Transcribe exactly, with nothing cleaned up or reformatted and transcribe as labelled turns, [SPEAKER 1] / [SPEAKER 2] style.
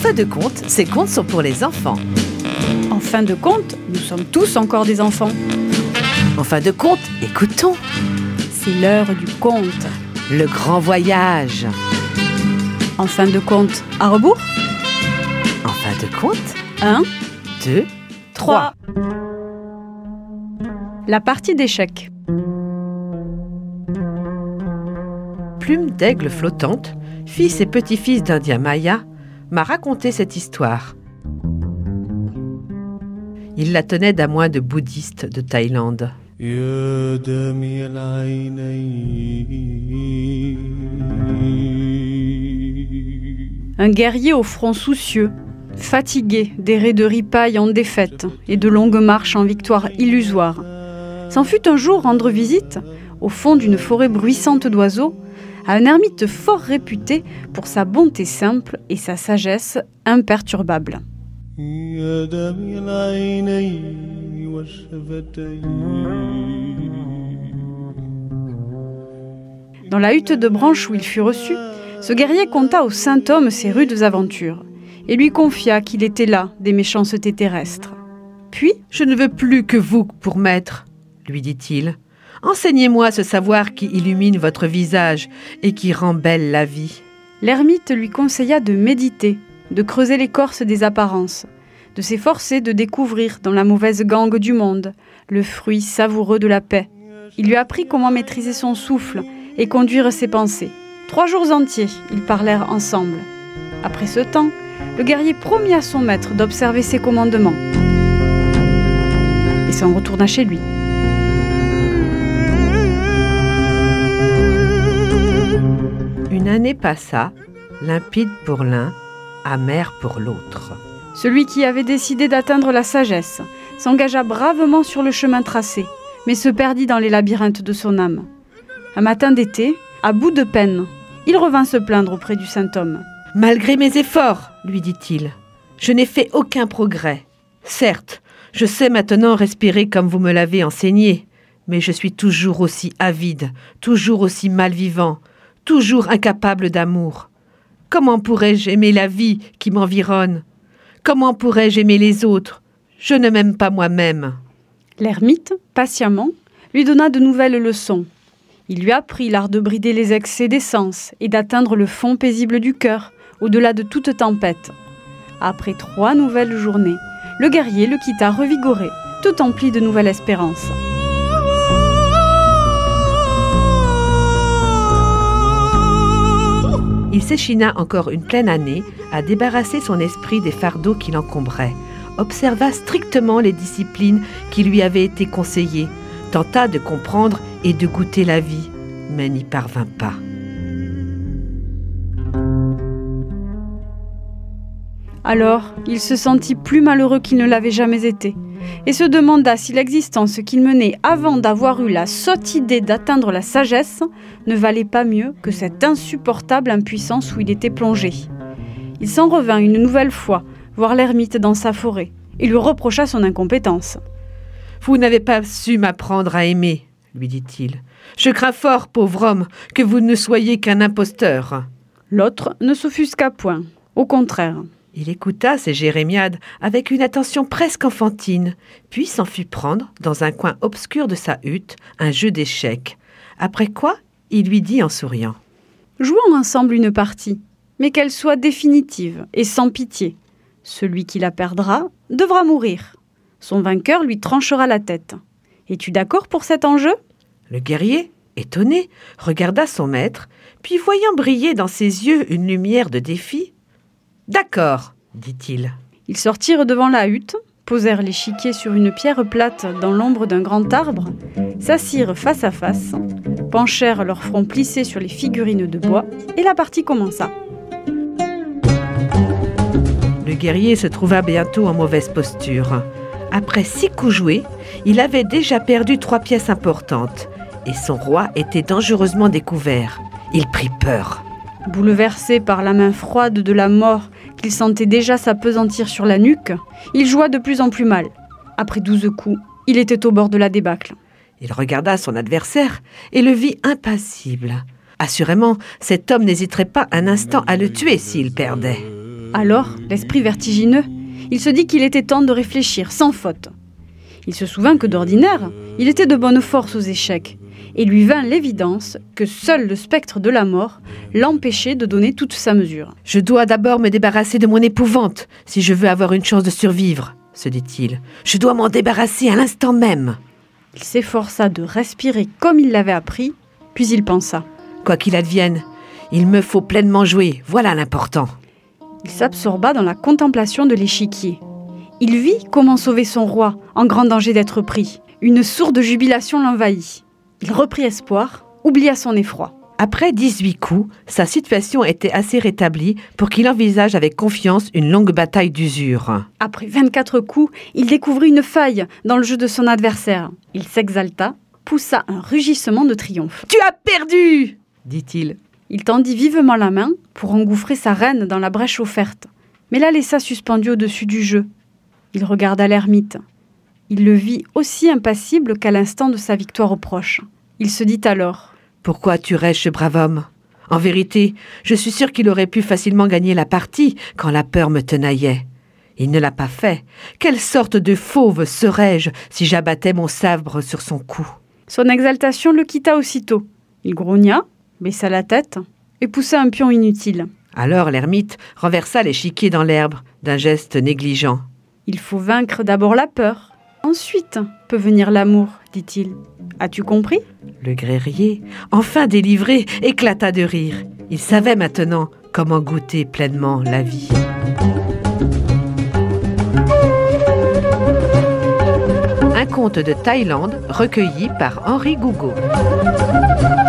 [SPEAKER 1] fin de compte, ces contes sont pour les enfants.
[SPEAKER 2] En fin de compte, nous sommes tous encore des enfants.
[SPEAKER 1] En fin de compte, écoutons.
[SPEAKER 2] C'est l'heure du conte.
[SPEAKER 1] Le grand voyage.
[SPEAKER 2] En fin de compte, à rebours.
[SPEAKER 1] En fin de compte,
[SPEAKER 2] Un,
[SPEAKER 1] deux, trois.
[SPEAKER 2] La partie d'échecs.
[SPEAKER 1] Plume d'aigle flottante, fils et petit-fils d'Indien Maya, m'a raconté cette histoire. Il la tenait d'un moine de bouddhiste de Thaïlande.
[SPEAKER 2] Un guerrier au front soucieux, fatigué des raids de ripailles en défaite et de longues marches en victoire illusoire, s'en fut un jour rendre visite, au fond d'une forêt bruissante d'oiseaux, à un ermite fort réputé pour sa bonté simple et sa sagesse imperturbable. Dans la hutte de branche où il fut reçu, ce guerrier conta au saint homme ses rudes aventures et lui confia qu'il était là des méchancetés terrestres. Puis,
[SPEAKER 1] « Je ne veux plus que vous pour maître, lui dit-il. Enseignez-moi ce savoir qui illumine votre visage et qui rend belle la vie. »
[SPEAKER 2] L'ermite lui conseilla de méditer, de creuser l'écorce des apparences, de s'efforcer de découvrir dans la mauvaise gangue du monde le fruit savoureux de la paix. Il lui apprit comment maîtriser son souffle et conduire ses pensées. Trois jours entiers, ils parlèrent ensemble. Après ce temps, le guerrier promit à son maître d'observer ses commandements et s'en retourna chez lui.
[SPEAKER 1] Une année passa, limpide pour l'un, amère pour l'autre.
[SPEAKER 2] Celui qui avait décidé d'atteindre la sagesse s'engagea bravement sur le chemin tracé, mais se perdit dans les labyrinthes de son âme. Un matin d'été, à bout de peine, il revint se plaindre auprès du saint homme.
[SPEAKER 1] « Malgré mes efforts, lui dit-il, je n'ai fait aucun progrès. Certes, je sais maintenant respirer comme vous me l'avez enseigné, mais je suis toujours aussi avide, toujours aussi mal-vivant, toujours incapable d'amour. Comment pourrais-je aimer la vie qui m'environne ? Comment pourrais-je aimer les autres ? Je ne m'aime pas moi-même. »
[SPEAKER 2] L'ermite, patiemment, lui donna de nouvelles leçons. Il lui apprit l'art de brider les excès des sens et d'atteindre le fond paisible du cœur, au-delà de toute tempête. Après trois nouvelles journées, le guerrier le quitta revigoré, tout empli de nouvelles espérances.
[SPEAKER 1] Il s'échina encore une pleine année à débarrasser son esprit des fardeaux qui l'encombraient, observa strictement les disciplines qui lui avaient été conseillées, tenta de comprendre et de goûter la vie, mais n'y parvint pas.
[SPEAKER 2] Alors, il se sentit plus malheureux qu'il ne l'avait jamais été, et se demanda si l'existence qu'il menait avant d'avoir eu la sotte idée d'atteindre la sagesse ne valait pas mieux que cette insupportable impuissance où il était plongé. Il s'en revint une nouvelle fois voir l'ermite dans sa forêt et lui reprocha son incompétence.
[SPEAKER 1] « Vous n'avez pas su m'apprendre à aimer, lui dit-il. Je crains fort, pauvre homme, que vous ne soyez qu'un imposteur. »
[SPEAKER 2] L'autre ne s'offusqua point, au contraire.
[SPEAKER 1] Il écouta ces jérémiades avec une attention presque enfantine, puis s'en fut prendre, dans un coin obscur de sa hutte, un jeu d'échecs. Après quoi, il lui dit en souriant. «
[SPEAKER 2] Jouons ensemble une partie, mais qu'elle soit définitive et sans pitié. Celui qui la perdra devra mourir. Son vainqueur lui tranchera la tête. Es-tu d'accord pour cet enjeu ?»
[SPEAKER 1] Le guerrier, étonné, regarda son maître, puis voyant briller dans ses yeux une lumière de défi, « D'accord, dit-il. »
[SPEAKER 2] Ils sortirent devant la hutte, posèrent l'échiquier sur une pierre plate dans l'ombre d'un grand arbre, s'assirent face à face, penchèrent leurs fronts plissés sur les figurines de bois, et la partie commença.
[SPEAKER 1] Le guerrier se trouva bientôt en mauvaise posture. Après six coups joués, il avait déjà perdu trois pièces importantes, et son roi était dangereusement découvert. Il prit peur.
[SPEAKER 2] Bouleversé par la main froide de la mort qu'il sentait déjà s'appesantir sur la nuque, il joua de plus en plus mal. Après douze coups, il était au bord de la débâcle.
[SPEAKER 1] Il regarda son adversaire et le vit impassible. Assurément, cet homme n'hésiterait pas un instant à le tuer s'il perdait.
[SPEAKER 2] Alors, l'esprit vertigineux, il se dit qu'il était temps de réfléchir sans faute. Il se souvint que d'ordinaire, il était de bonne force aux échecs, et lui vint l'évidence que seul le spectre de la mort l'empêchait de donner toute sa mesure.
[SPEAKER 1] « Je dois d'abord me débarrasser de mon épouvante, si je veux avoir une chance de survivre, » se dit-il. « Je dois m'en débarrasser à l'instant même. »
[SPEAKER 2] Il s'efforça de respirer comme il l'avait appris, puis il pensa.
[SPEAKER 1] « Quoi qu'il advienne, il me faut pleinement jouer, voilà l'important. »
[SPEAKER 2] Il s'absorba dans la contemplation de l'échiquier. Il vit comment sauver son roi, en grand danger d'être pris. Une sourde jubilation l'envahit. Il reprit espoir, oublia son effroi.
[SPEAKER 1] Après dix-huit coups, sa situation était assez rétablie pour qu'il envisage avec confiance une longue bataille d'usure.
[SPEAKER 2] Après vingt-quatre coups, il découvrit une faille dans le jeu de son adversaire. Il s'exalta, poussa un rugissement de triomphe.
[SPEAKER 1] « Tu as perdu !» dit-il.
[SPEAKER 2] Il tendit vivement la main pour engouffrer sa reine dans la brèche offerte, mais la laissa suspendue au-dessus du jeu. Il regarda l'ermite. Il le vit aussi impassible qu'à l'instant de sa victoire proche. Il se dit alors «
[SPEAKER 1] Pourquoi tuerais-je ce brave homme ? En vérité, je suis sûr qu'il aurait pu facilement gagner la partie quand la peur me tenaillait. Il ne l'a pas fait. Quelle sorte de fauve serais-je si j'abattais mon sabre sur son cou ?»
[SPEAKER 2] Son exaltation le quitta aussitôt. Il grogna, baissa la tête et poussa un pion inutile.
[SPEAKER 1] Alors l'ermite renversa l'échiquier dans l'herbe d'un geste négligent.
[SPEAKER 2] « Il faut vaincre d'abord la peur. Ensuite peut venir l'amour, dit-il. As-tu compris ?»
[SPEAKER 1] Le guerrier, enfin délivré, éclata de rire. Il savait maintenant comment goûter pleinement la vie. Un conte de Thaïlande recueilli par Henri Gougaud.